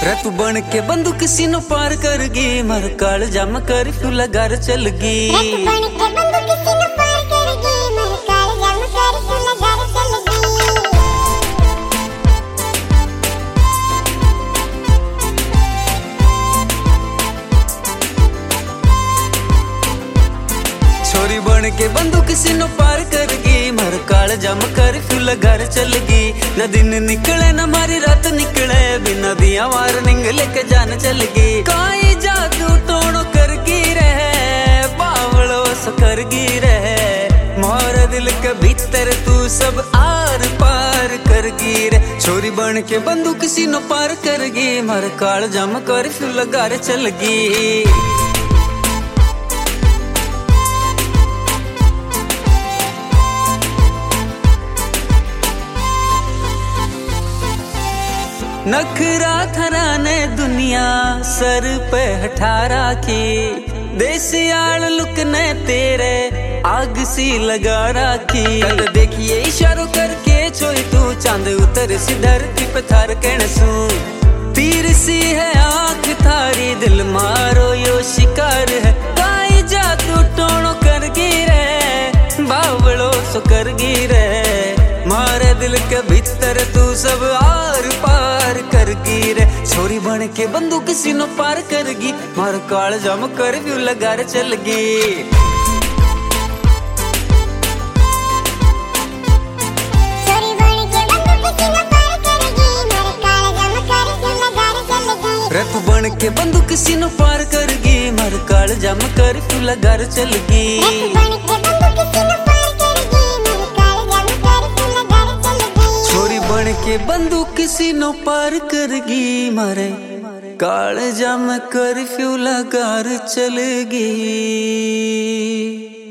रतु बन के बंदूक सीनो पार करगी, मर काल जम कर फूला घर चलगी। छोरी बन के बंदूक सीनो पार करगी, मर काल जम कर फूला घर चलगी। न दिन निकले न मारी रात निकले, बिना दिया वार्निंग लेके जान चलगी। काई जादू टोणो करगी रहे, बावड़ो सो करगी रहे। मोर दिल के भीतर तू सब आर पार करगी रे। छोरी बन के बंदूक सीनो पार करगी, मर काल जम कर फूला घर चलगी। नखरा थरा ने दुनिया सर पे हठा राखी, देसियाल लुक ने तेरे आग सी लगा राखी। कल देखिए इशारों करके छोई तू, चांद उतर सी धरती पे थार कहने सू। तीर सी है आंख थारी, दिल मारो यो शिकार है। काई जादू टोणो करगी रे, बावड़ो सो करगी रे। मारे दिल के भीतर तू सब आर पार करगी रे। छोरी बन के बंदूक सीनो पार करगी, मार काल जम कर व्यू लगार चलगी। रतु बन के बंदूक सीनो पार करगी, मार काल जम कर व्यू लगार चलगी। बन के बंदूक सीनो पार करगी, मारे काल जम कर्फ्यू लगार चलगी।